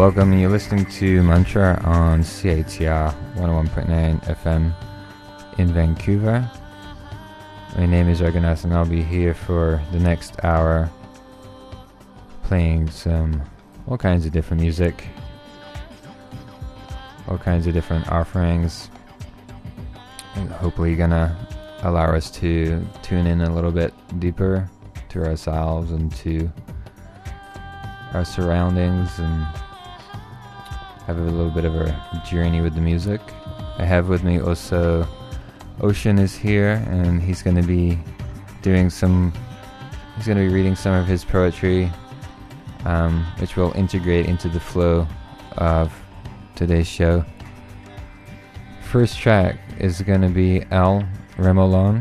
welcome. You're listening to Mantra on CITR 101.9 FM in Vancouver. My name is Raghunath and I'll be here for the next hour playing all kinds of different music, all kinds of different offerings, and hopefully gonna allow us to tune in a little bit deeper to ourselves and to our surroundings and have a little bit of a journey with the music. I have with me also Ocean is here, and he's going to be reading some of his poetry, which will integrate into the flow of today's show. First track is going to be El Remolon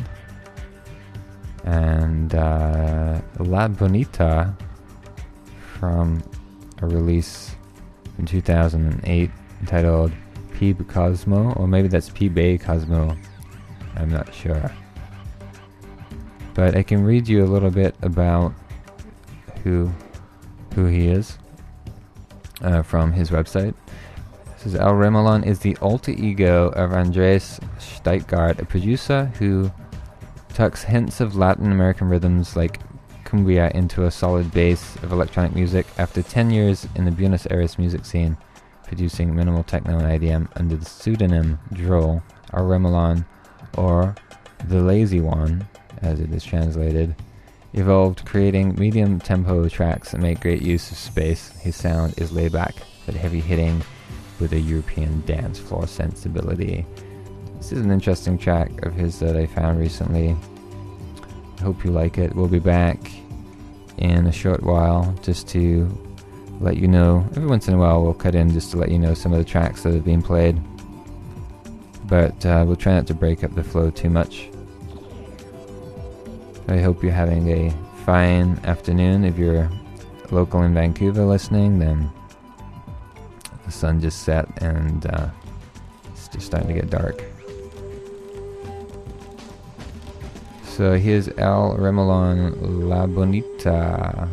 and La Bonita from a release in 2008 entitled Pib Cosmo, or maybe that's Pib Cosmo, I'm not sure. But I can read you a little bit about who he is from his website. It says El Remolon is the alter ego of Andres Steitgart, a producer who tucks hints of Latin American rhythms like cumbia into a solid base of electronic music. After 10 years in the Buenos Aires music scene, producing minimal techno and IDM under the pseudonym Droll, El Remolon, or The Lazy One, as it is translated, evolved creating medium tempo tracks that make great use of space. His sound is laid back but heavy hitting with a European dance floor sensibility. This is an interesting track of his that I found recently. I hope you like it. We'll be back in a short while just to let you know. Every once in a while we'll cut in just to let you know some of the tracks that have been played, but we'll try not to break up the flow too much. I hope you're having a fine afternoon. If you're local in Vancouver listening, then the sun just set and it's just starting to get dark. So here's El Remolon, La Bonita.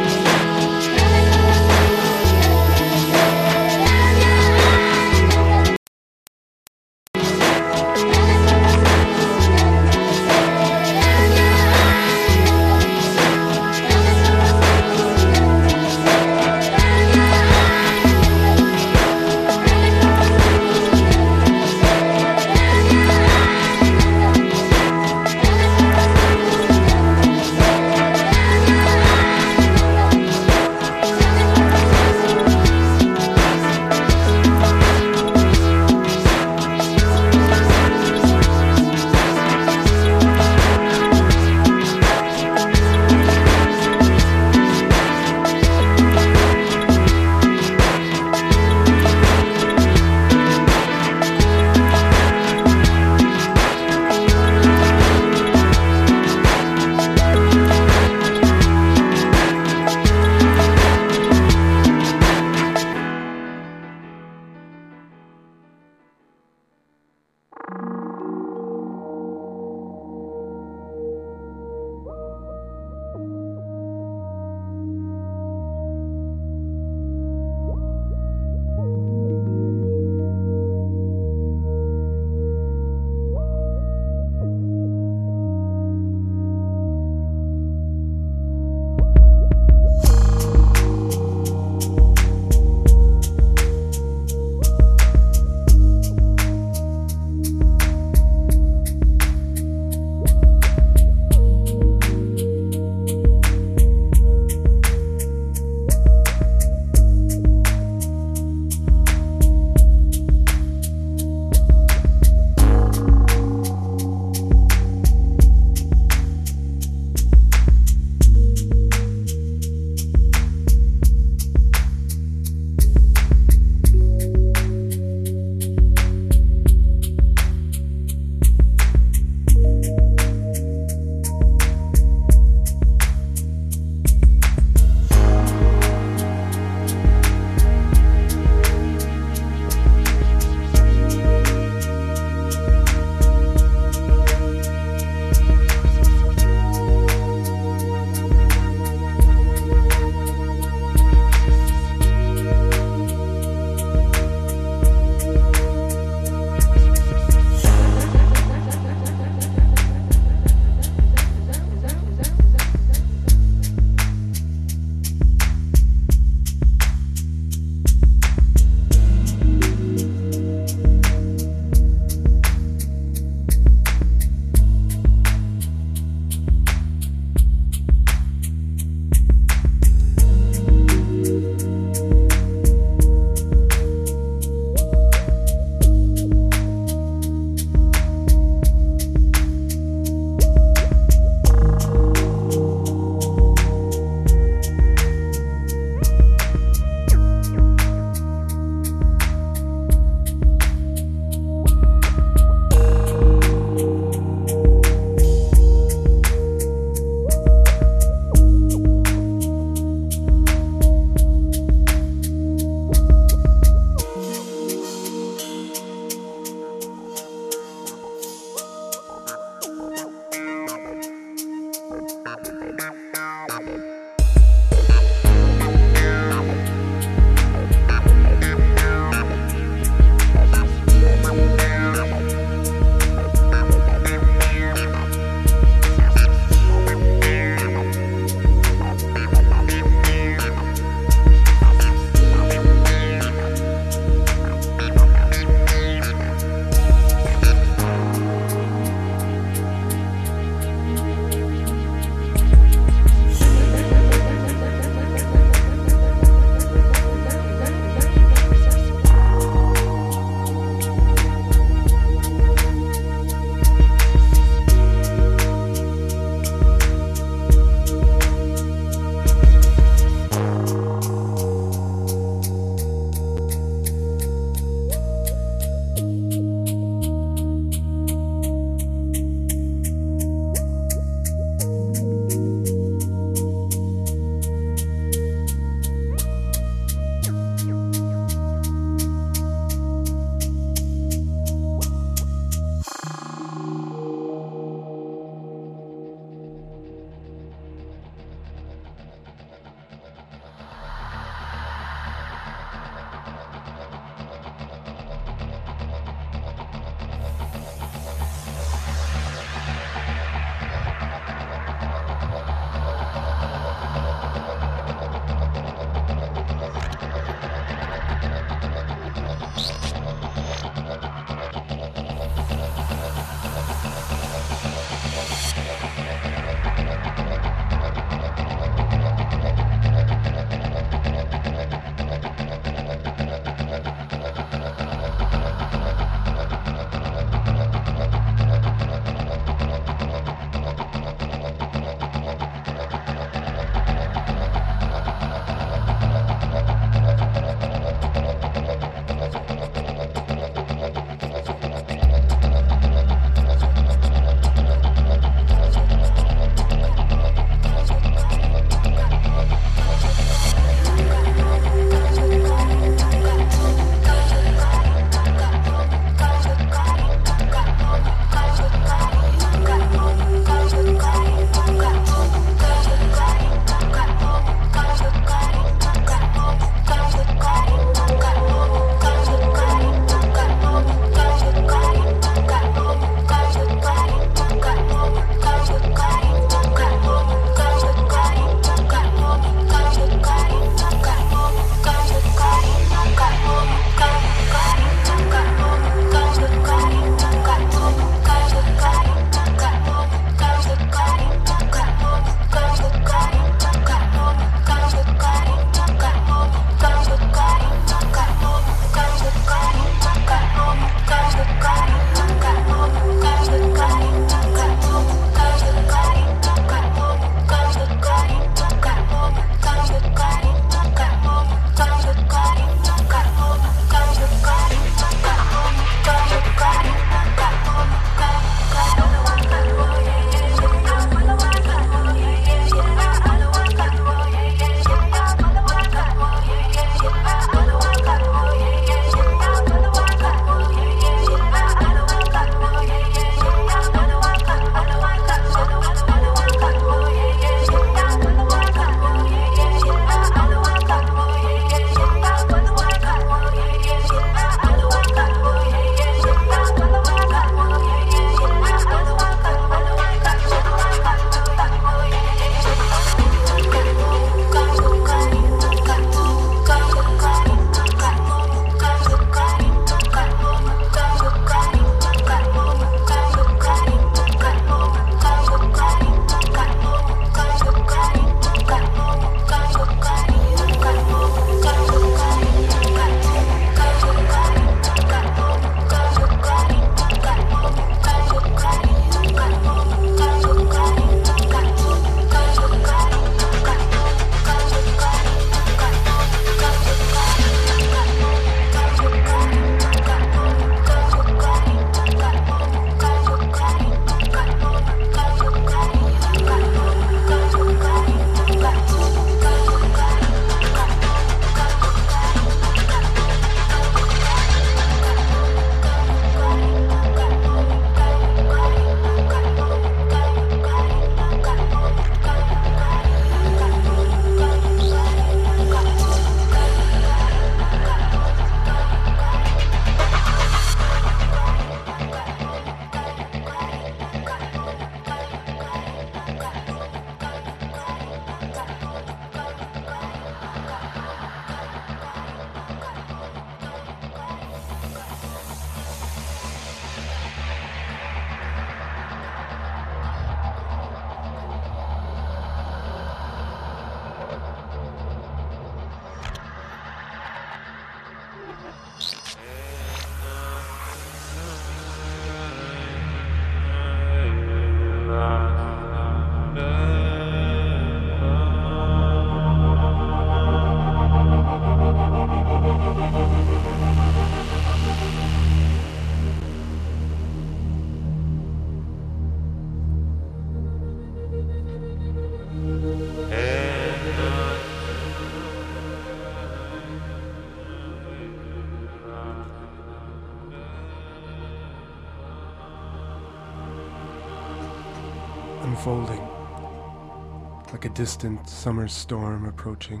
unfolding, like a distant summer storm approaching.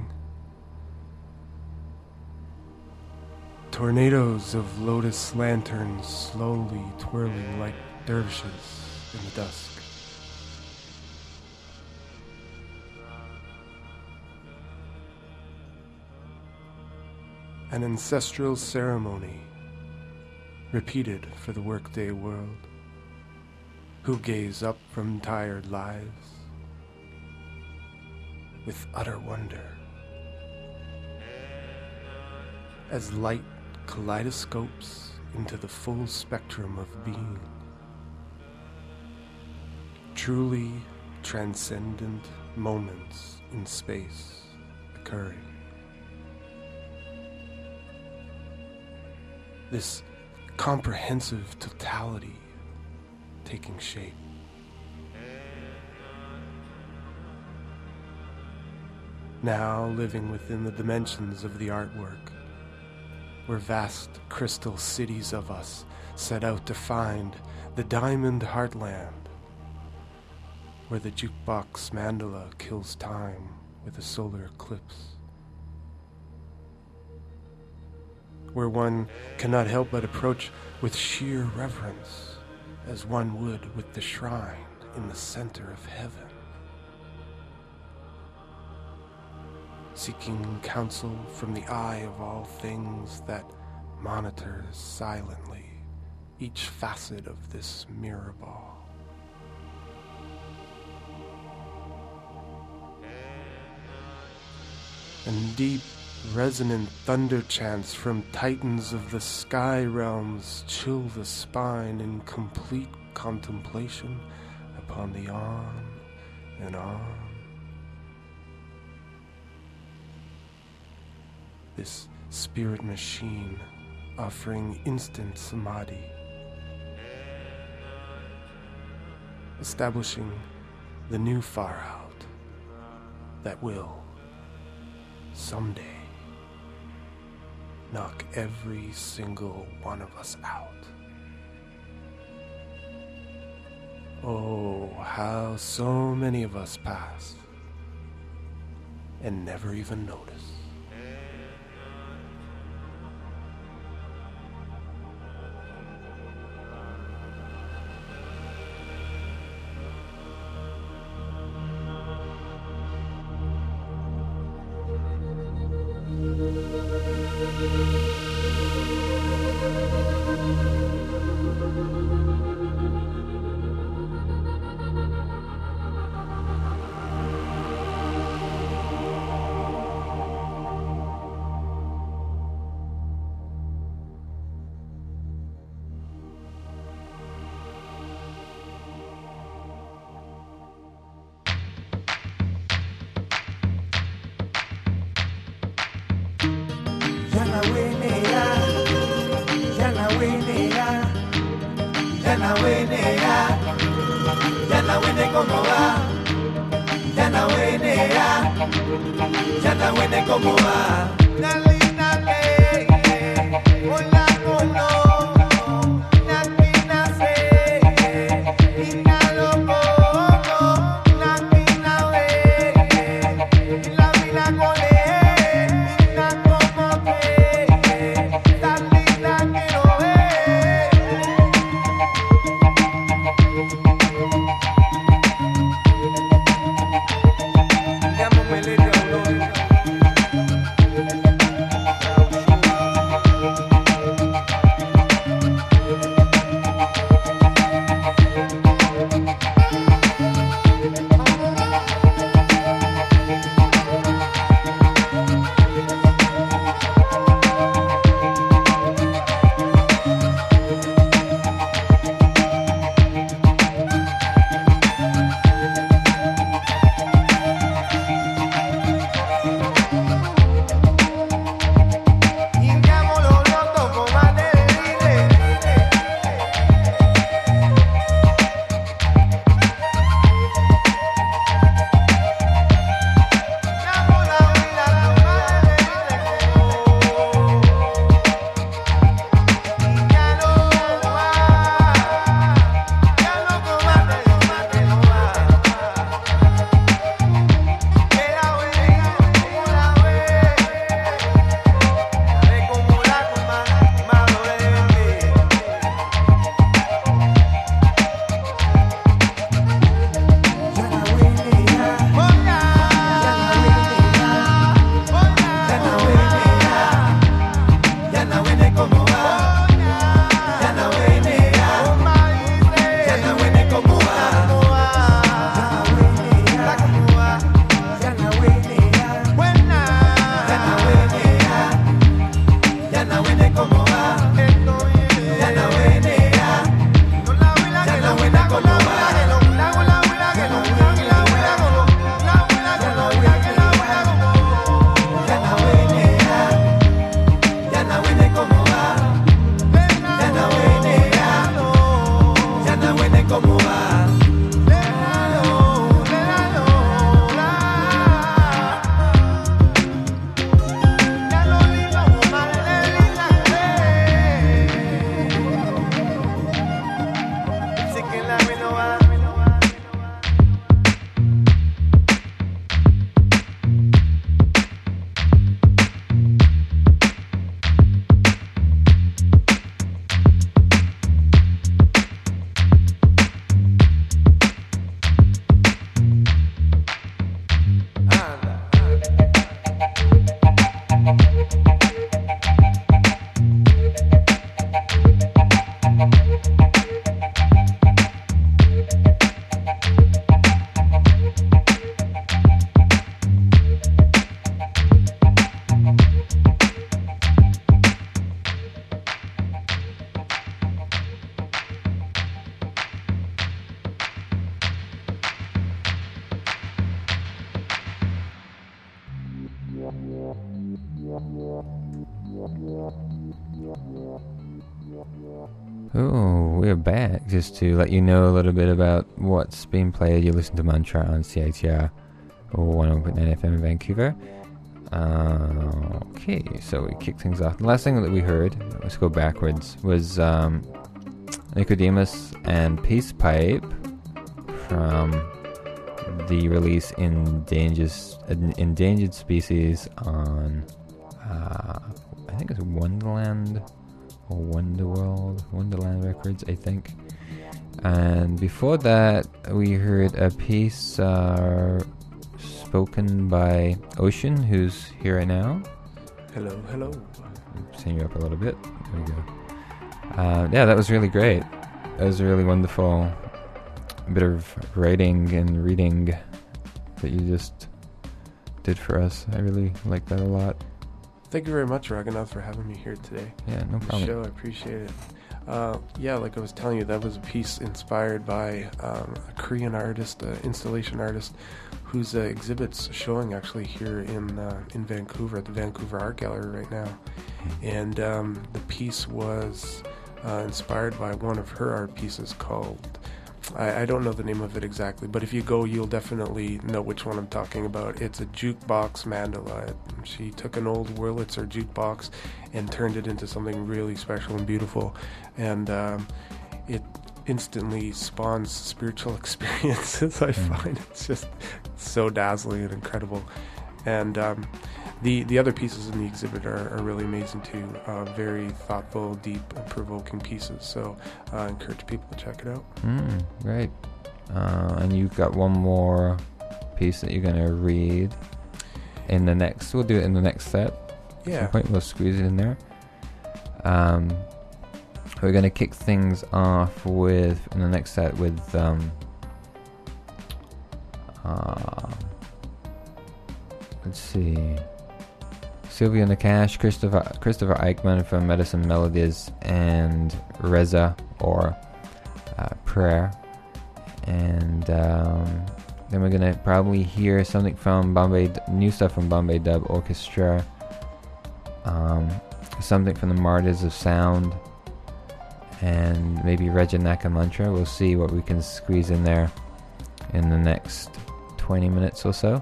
Tornadoes of lotus lanterns slowly twirling like dervishes in the dusk. An ancestral ceremony repeated for the workday world, who gaze up from tired lives with utter wonder as light kaleidoscopes into the full spectrum of being, truly transcendent moments in space occurring. This comprehensive totality taking shape. Now living within the dimensions of the artwork, where vast crystal cities of us set out to find the diamond heartland, where the jukebox mandala kills time with a solar eclipse, where one cannot help but approach with sheer reverence, as one would with the shrine in the center of heaven, seeking counsel from the eye of all things that monitors silently each facet of this mirror ball. And deep, resonant thunder chants from titans of the sky realms chill the spine in complete contemplation upon the on and on. This spirit machine offering instant samadhi, establishing the new far out that will someday knock every single one of us out. Oh, how so many of us pass and never even notice. Oh, we're back. Just to let you know a little bit about what's being played. You listen to Mantra on CITR 101.9 FM in Vancouver. Okay, so we kicked things off. The last thing that we heard, let's go backwards, was Nicodemus and Peace Pipe from the release Endangered Species on, I think it's Wonderland or Wonderland Records, I think. And before that, we heard a piece spoken by Ocean, who's here right now. Hello, hello. Sing you up a little bit. There we go. Yeah, that was really great. That was a really wonderful bit of writing and reading that you just did for us. I really like that a lot. Thank you very much, Raghunath, for having me here today. Yeah, no problem. Show, I appreciate it. Yeah, like I was telling you, that was a piece inspired by a Korean artist, installation artist, whose exhibit's showing actually here in Vancouver at the Vancouver Art Gallery right now. And the piece was inspired by one of her art pieces called, I don't know the name of it exactly, but if you go, you'll definitely know which one I'm talking about. It's a jukebox mandala. She took an old Wurlitzer jukebox and turned it into something really special and beautiful, and it instantly spawns spiritual experiences. I find it's just so dazzling and incredible. And the other pieces in the exhibit are really amazing too. Very thoughtful, deep, and provoking pieces. So I encourage people to check it out. Great. And you've got one more piece that you're going to read in the next. We'll do it in the next set. Yeah. At some point we'll squeeze it in there. We're going to kick things off with in the next set with let's see, Sylvia Nakash, Christopher Eichmann from Medicine Melodies, and Reza or Prayer. And then we're gonna probably hear something from new stuff from Bombay Dub Orchestra, something from the Martyrs of Sound, and maybe Raja Nakamantra. We'll see what we can squeeze in there in the next 20 minutes or so.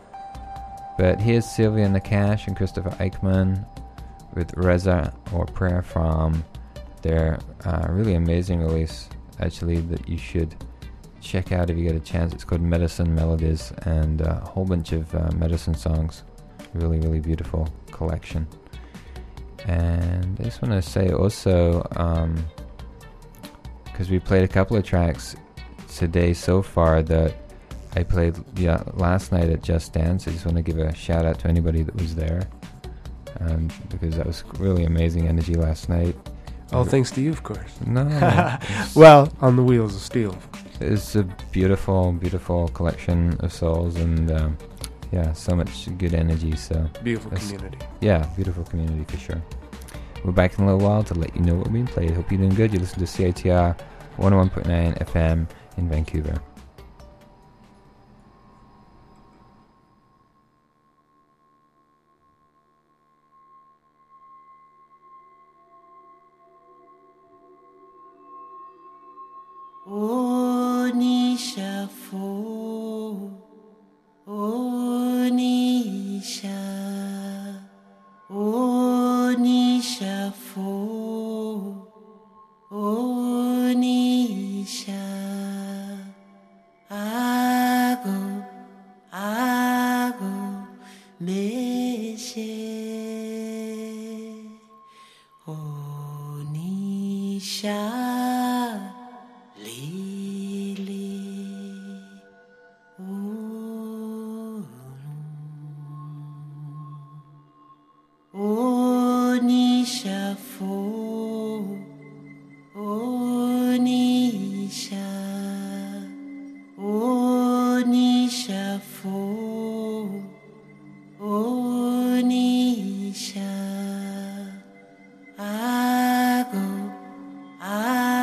But here's Sylvia Nakash and Christopher Eichmann with Reza or Prayer from their really amazing release, actually, that you should check out if you get a chance. It's called Medicine Melodies, and a whole bunch of medicine songs. Really, really beautiful collection. And I just want to say also, because we played a couple of tracks today so far that I played last night at Just Dance. I just want to give a shout out to anybody that was there, because that was really amazing energy last night. All thanks to you, of course. No. Well, on the Wheels of Steel. It's a beautiful, beautiful collection of souls, and so much good energy. So beautiful community. Yeah, beautiful community for sure. We're back in a little while to let you know what we're being played. Hope you're doing good. You listen to CITR 101.9 FM in Vancouver. I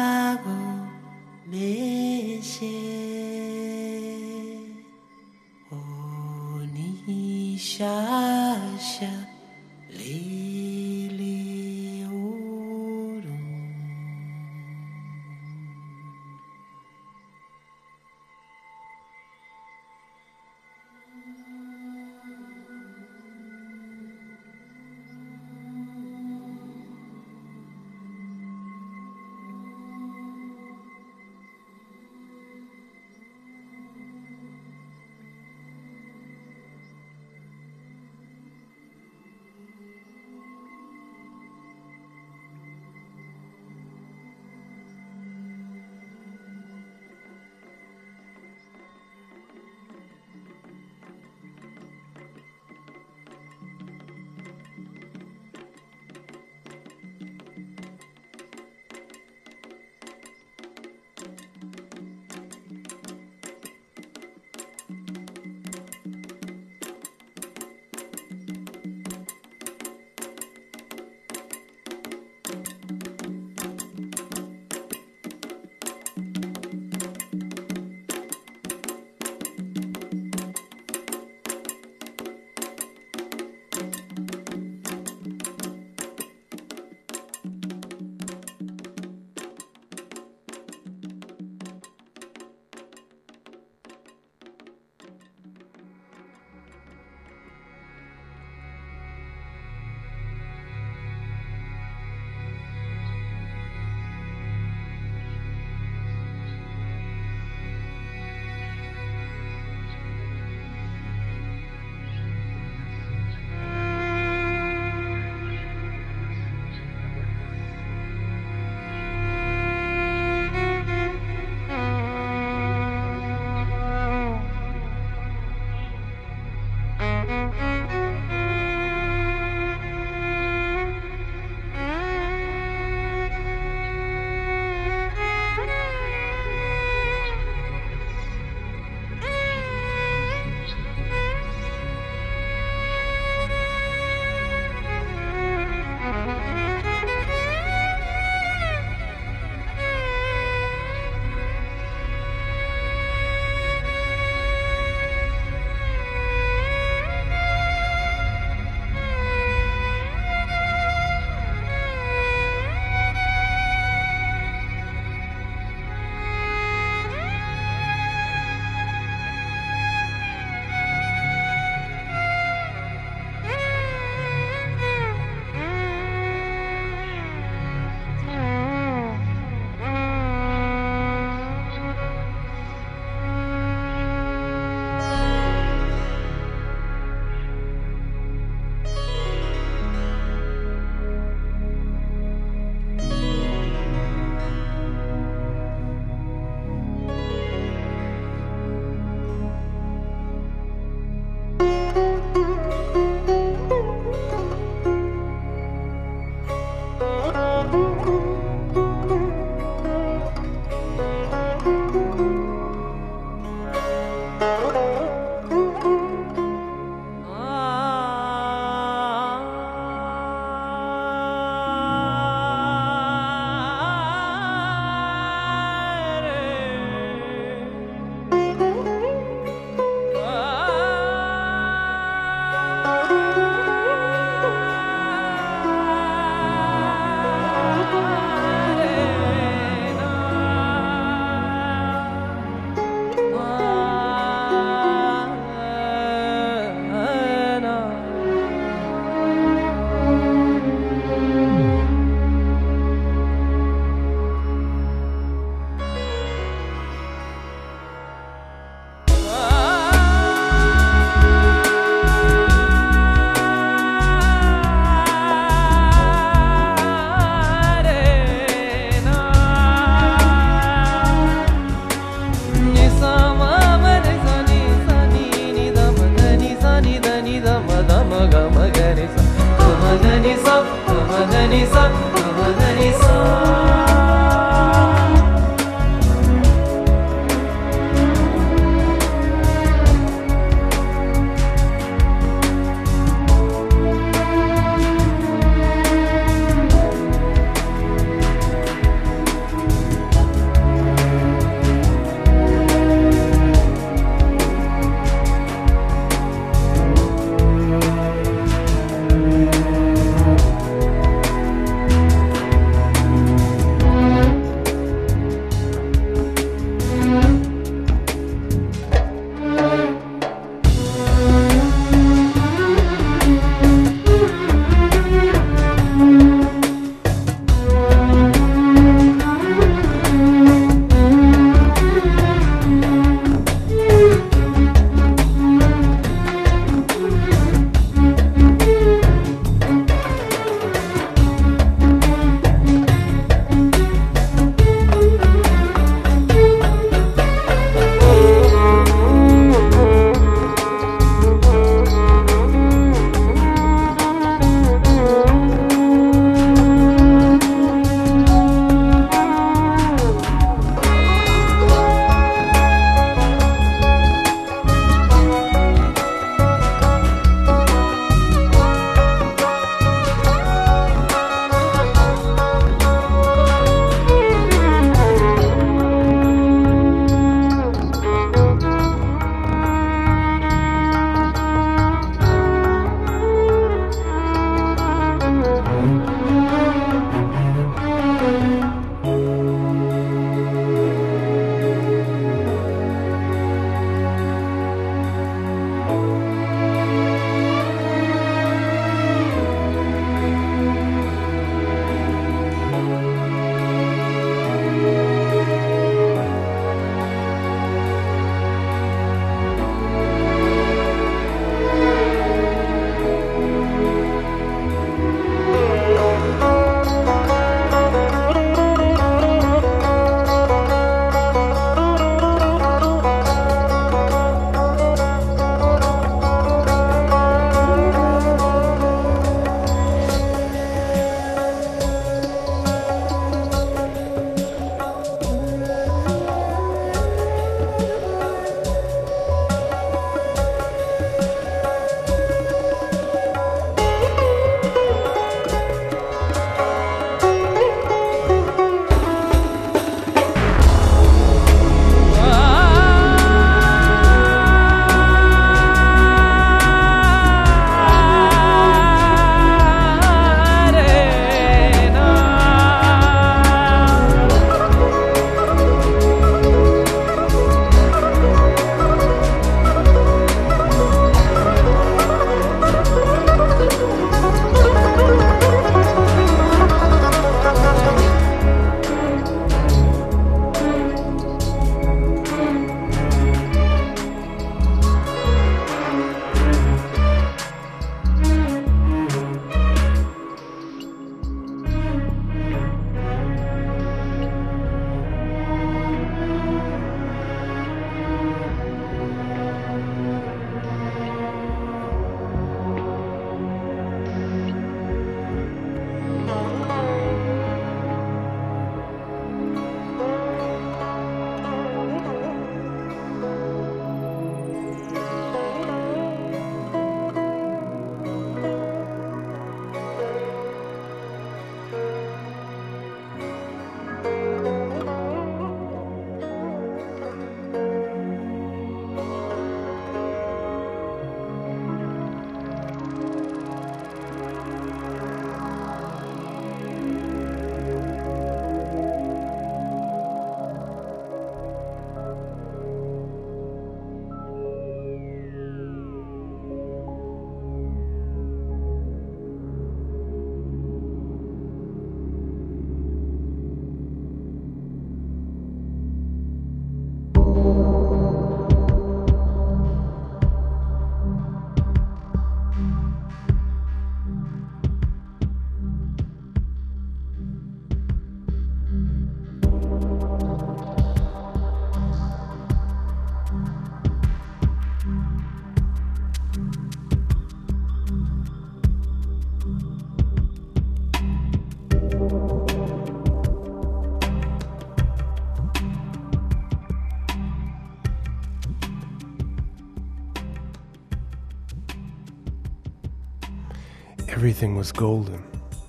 Everything was golden.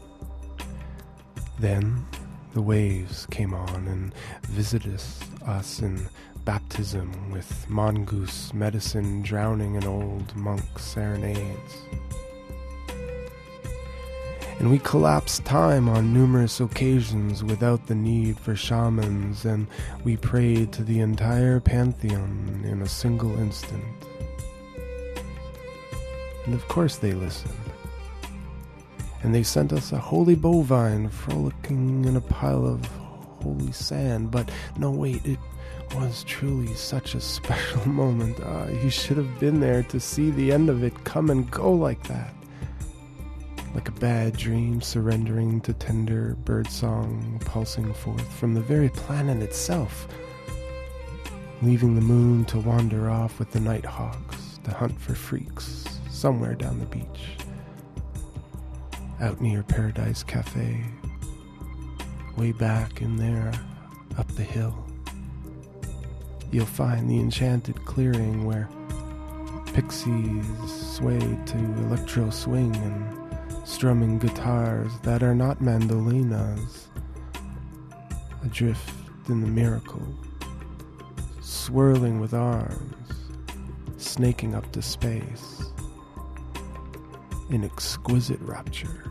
Then the waves came on and visited us in baptism with mongoose medicine, drowning in old monk serenades. And we collapsed time on numerous occasions without the need for shamans, and we prayed to the entire pantheon in a single instant. And of course they listened. And they sent us a holy bovine frolicking in a pile of holy sand. But no, wait, it was truly such a special moment. You should have been there to see the end of it come and go like that. Like a bad dream surrendering to tender birdsong pulsing forth from the very planet itself, leaving the moon to wander off with the nighthawks to hunt for freaks somewhere down the beach. Out near Paradise Cafe, way back in there, up the hill, you'll find the enchanted clearing where pixies sway to electro swing and strumming guitars that are not mandolinas, adrift in the miracle, swirling with arms, snaking up to space, in exquisite rapture.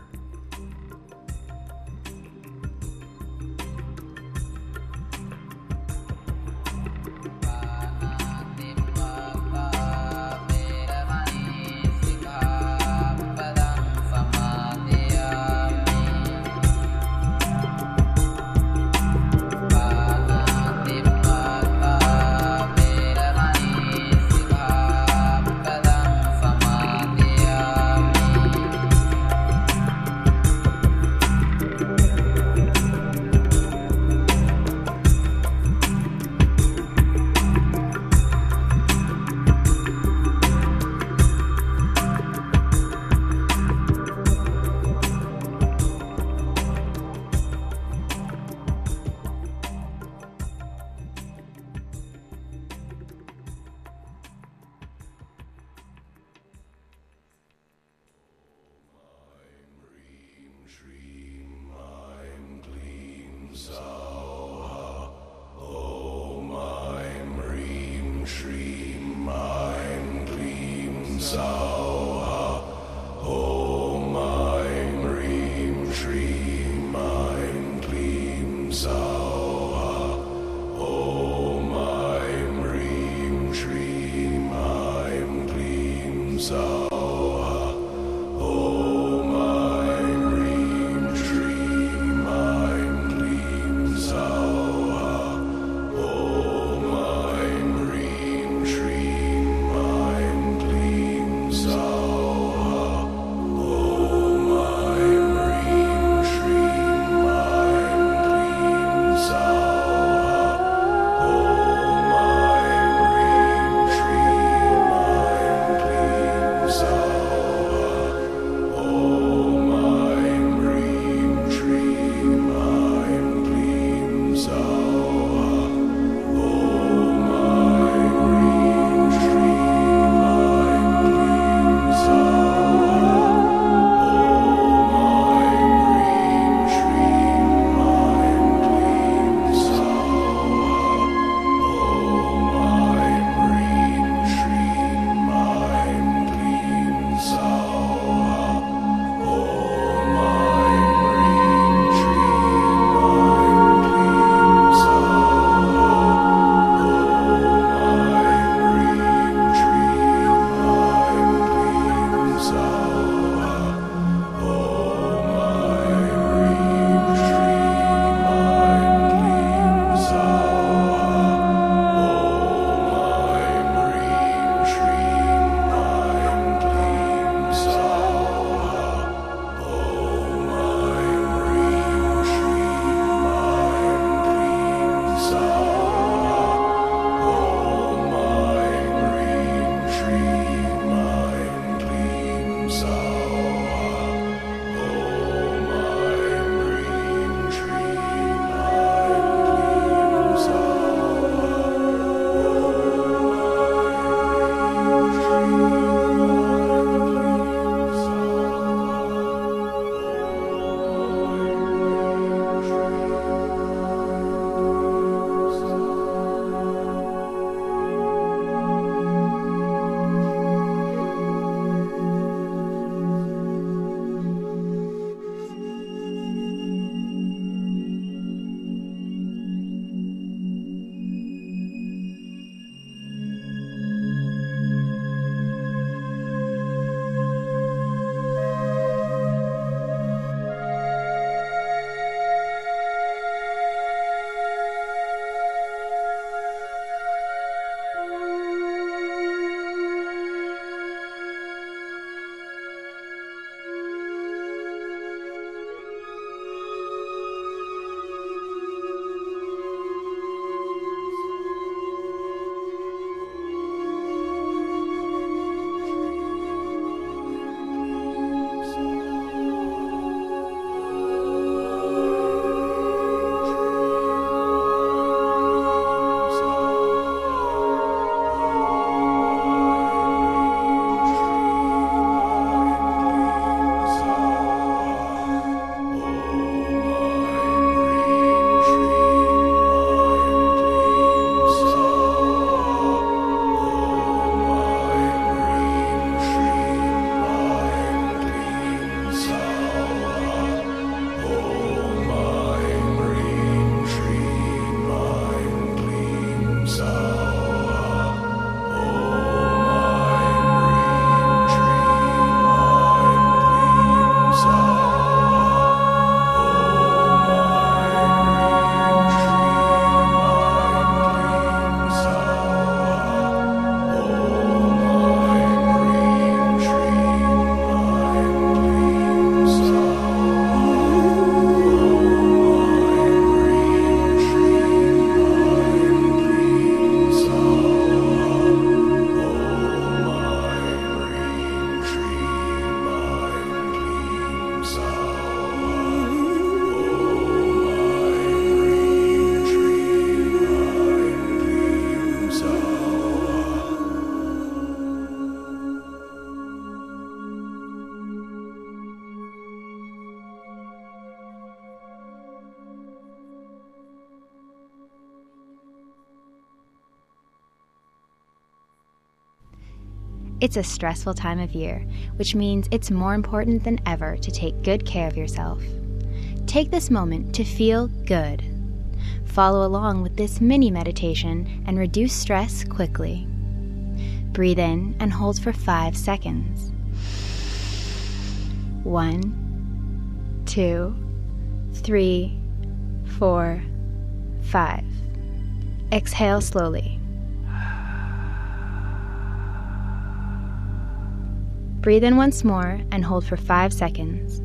It's a stressful time of year, which means it's more important than ever to take good care of yourself. Take this moment to feel good. Follow along with this mini meditation and reduce stress quickly. Breathe in and hold for 5 seconds. 1, 2, 3, 4, 5. Exhale slowly. Breathe in once more and hold for 5 seconds.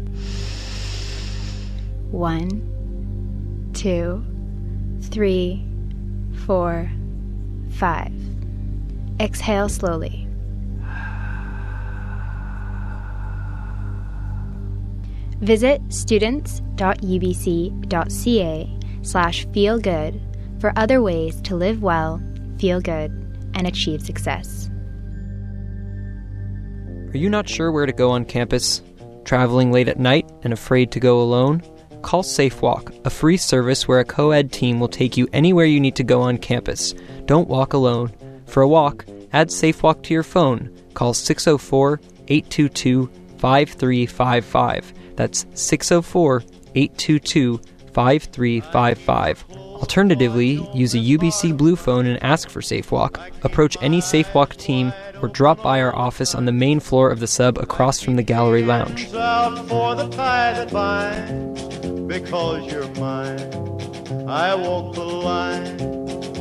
1, 2, 3, 4, 5. Exhale slowly. Visit students.ubc.ca/feelgood for other ways to live well, feel good, and achieve success. Are you not sure where to go on campus? Traveling late at night and afraid to go alone? Call SafeWalk, a free service where a co-ed team will take you anywhere you need to go on campus. Don't walk alone. For a walk, add SafeWalk to your phone. Call 604-822-5355. That's 604-822-5355. Alternatively, use a UBC Blue phone and ask for SafeWalk. Approach any SafeWalk team or drop by our office on the main floor of the sub across from the gallery lounge. Out for the tie that binds, because you're mine, I walk the line.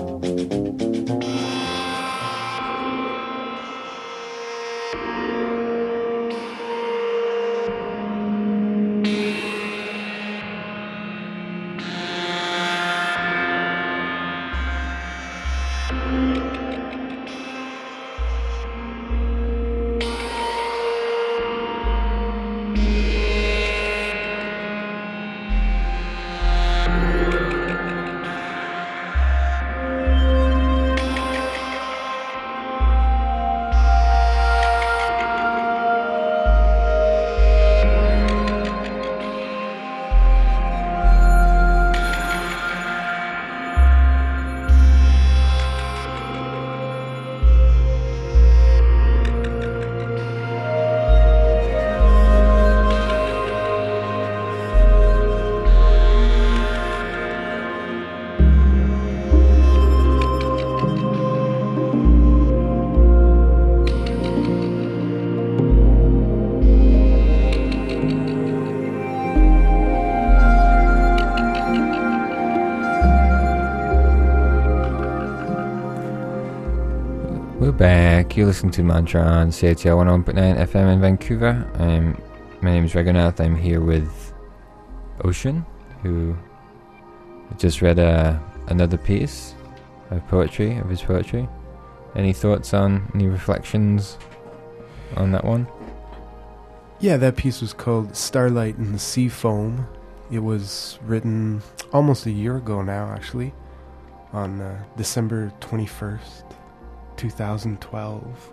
Back. You're listening to Mantra on CITR 101.9 FM in Vancouver. My name is Raghunath. I'm here with Ocean, who just read another piece of his poetry. Any thoughts any reflections on that one? Yeah, that piece was called Starlight in the Sea Foam. It was written almost a year ago now, actually, on December 21st. 2012.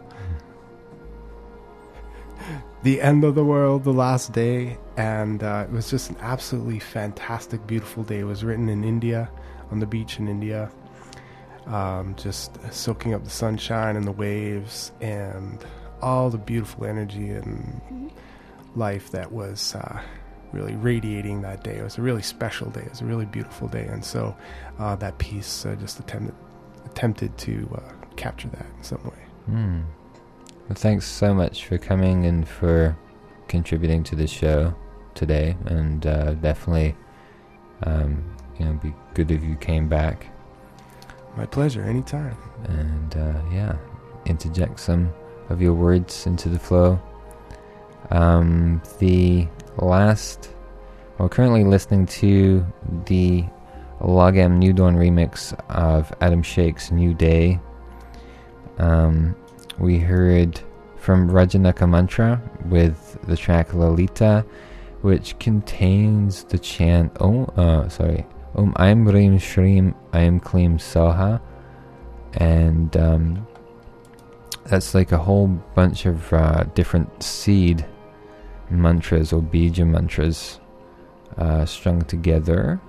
The end of the world, the last day, and it was just an absolutely fantastic, beautiful day. It was written in India, on the beach in India, just soaking up the sunshine and the waves and all the beautiful energy and life that was really radiating that day. It was a really special day. It was a really beautiful day, and so that piece just attempted to capture that in some way. Well, thanks so much for coming and for contributing to the show today, and definitely be good if you came back. My pleasure, anytime. And interject some of your words into the flow. We're currently listening to the Lagam New Dawn remix of Adam Shake's New Day. We heard from Rajanaka Mantra with the track Lalita, which contains the chant Om Aim Rim Shrim Aim Klim Soha, and that's like a whole bunch of different seed mantras or bija mantras strung together.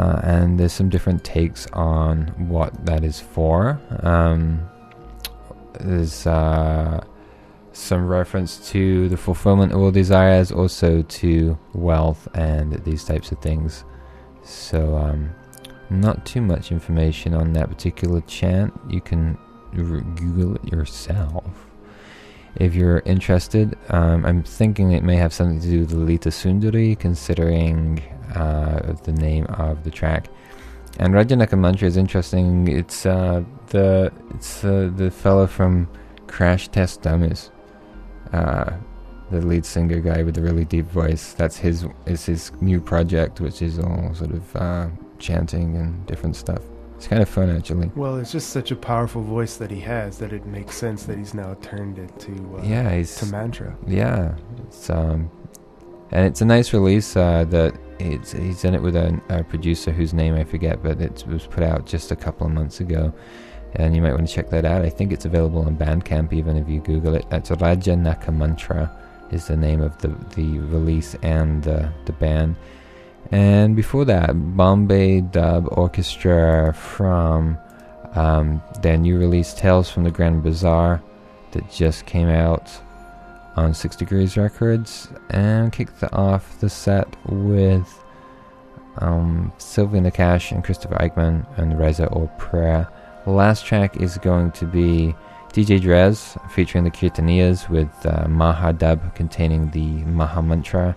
And there's some different takes on what that is for. there's some reference to the fulfillment of all desires, also to wealth and these types of things. So not too much information on that particular chant. You can Google it yourself if you're interested. I'm thinking it may have something to do with Lalita Sundari, considering the name of the track. And Rajanaka Mantra is interesting. It's the fellow from Crash Test Dummies, the lead singer guy with the really deep voice. That's his new project, which is all sort of chanting and different stuff. It's kind of fun, actually. Well, it's just such a powerful voice that he has that it makes sense that he's now turned it to to mantra. Yeah, it's and it's a nice release. That he's in it with a producer whose name I forget, but it was put out just a couple of months ago, and you might want to check that out. I think it's available on Bandcamp, even if you Google it. It's Rajanaka Mantra is the name of the release and the band. And before that, Bombay Dub Orchestra from their new release Tales from the Grand Bazaar that just came out on 6 Degrees Records, and kicked off the set with Sylvia Nakash and Christopher Eichmann and Reza Orprea. The last track is going to be DJ Drez featuring the Kirtaniyas with Mahadab containing the Maha Mantra,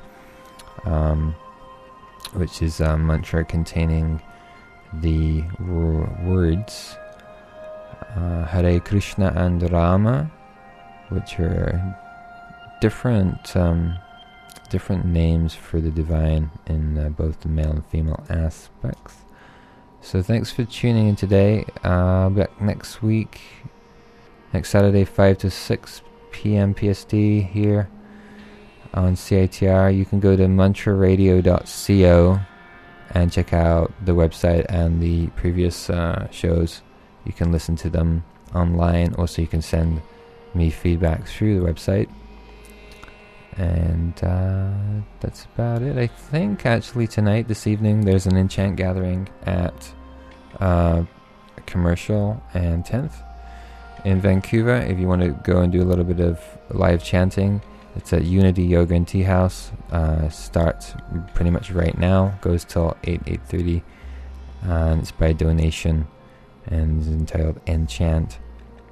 which is a mantra containing the words Hare Krishna and Rama, which are different names for the divine in both the male and female aspects. So thanks for tuning in today. Back next week, next Saturday, 5 to 6 p.m. PST here on CITR. You can go to mantraradio.co and check out the website and the previous shows. You can listen to them online. Also, you can send me feedback through the website. And that's about it. I think actually tonight, this evening, there's an enchant gathering at Commercial and 10th in Vancouver. If you want to go and do a little bit of live chanting, it's at Unity Yoga and Tea House. Starts pretty much right now, goes till 8:30, and it's by donation and is entitled Enchant.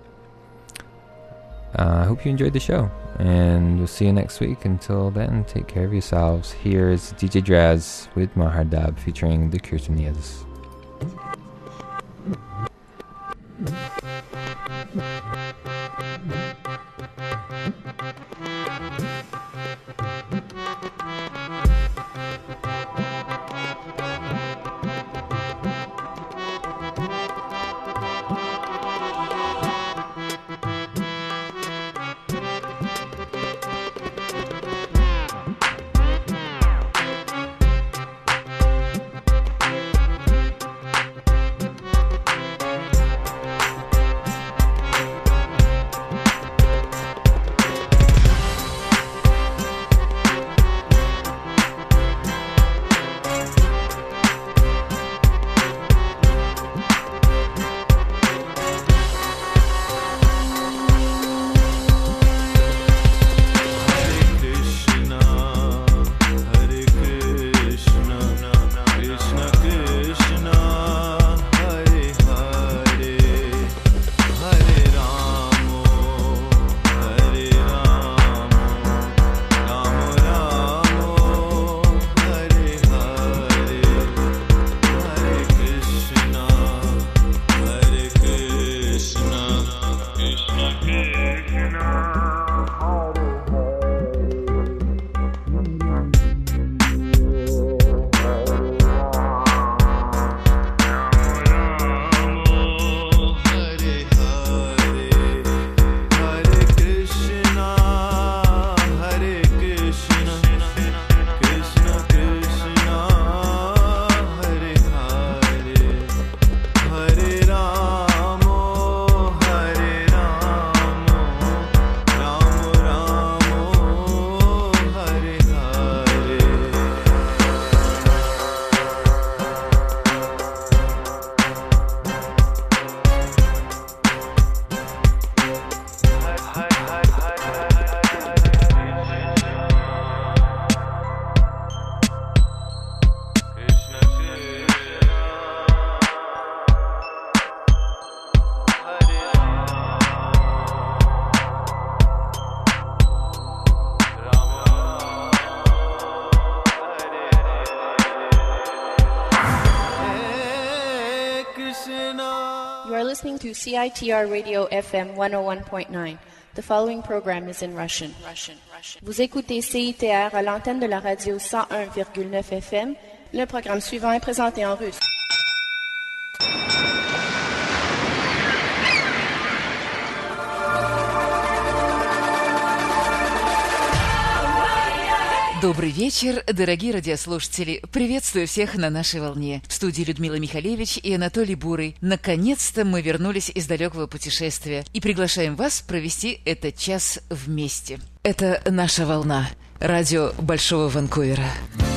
I hope you enjoyed the show, and we'll see you next week. Until then, take care of yourselves. Here's DJ Draz with Mahardab featuring the Kirtaniyas. You are listening to CITR Radio FM 101.9. The following program is in Russian. Vous écoutez CITR à l'antenne de la radio 101,9 FM. Le programme suivant est présenté en russe. Добрый вечер, дорогие радиослушатели. Приветствую всех на нашей волне. В студии Людмила Михалевич и Анатолий Бурый. Наконец-то мы вернулись из далекого путешествия и приглашаем вас провести этот час вместе. Это наша волна. Радио Большого Ванкувера.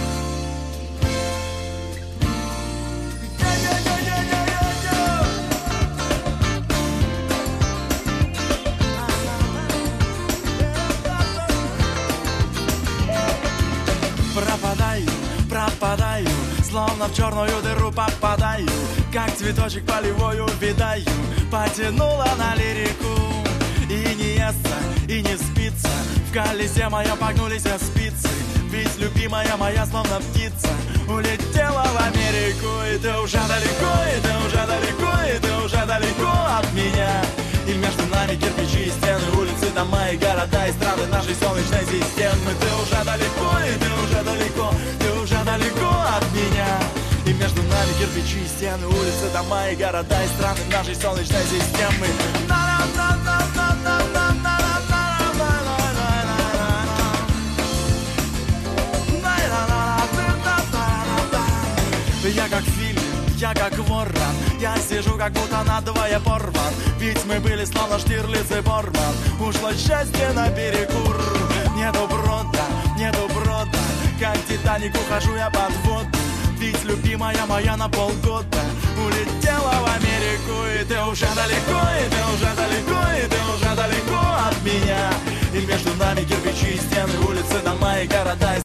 Пропадаю, словно в черную дыру попадаю, как цветочек полевой увядаю. Потянула на лирику, и не естся, и не спится. В колесе моем погнулись спицы, ведь любимая моя, словно птица, улетела в Америку. И ты уже далеко, и ты уже далеко, и ты уже далеко от меня. И между нами кирпичи и стены, улицы, дома и города, и страны нашей солнечной системы. Ты уже далеко, и ты уже далеко, ты уже далеко от меня. И между нами кирпичи и стены, улицы, дома и города, и страны нашей солнечной системы. Я как фильм, я как ворон, я сижу как будто надвое порван. Ведь мы были словно Штирлиц и Борман. Ушло счастье наперекур. Нету брода, как Титаник ухожу я под воду. Ведь любимая моя на полгода улетела в Америку. И ты уже далеко, и ты уже далеко, и ты уже далеко от меня. И между нами кирпичи и стены, улицы, дома и города.